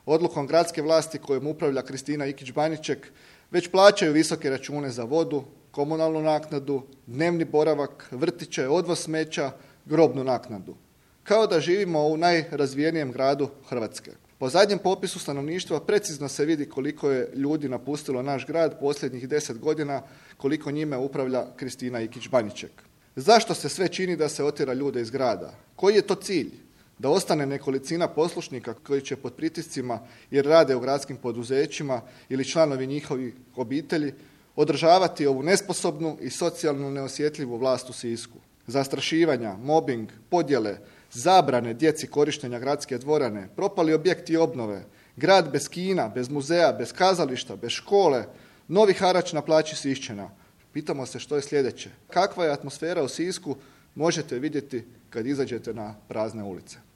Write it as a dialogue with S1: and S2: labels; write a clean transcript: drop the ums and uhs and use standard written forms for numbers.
S1: Odlukom gradske vlasti kojom upravlja Kristina Ikić-Baniček već plaćaju visoke račune za vodu, komunalnu naknadu, dnevni boravak, vrtiće, odvoz smeća, grobnu naknadu. Kao da živimo u najrazvijenijem gradu Hrvatske. Po zadnjem popisu stanovništva precizno se vidi koliko je ljudi napustilo naš grad posljednjih 10 godina, koliko njime upravlja Kristina Ikić-Baniček. Zašto se sve čini da se otjera ljude iz grada? Koji je to cilj? Da ostane nekolicina poslušnika koji će pod pritiscima jer rade u gradskim poduzećima ili članovi njihovih obitelji održavati ovu nesposobnu i socijalno neosjetljivu vlast u Sisku. Zastrašivanja, mobbing, podjele, zabrane djeci korištenja gradske dvorane, propali objekti obnove, grad bez kina, bez muzeja, bez kazališta, bez škole, novi harač na plaći Siščana. Pitamo se što je sljedeće. Kakva je atmosfera u Sisku možete vidjeti kad izađete na prazne ulice.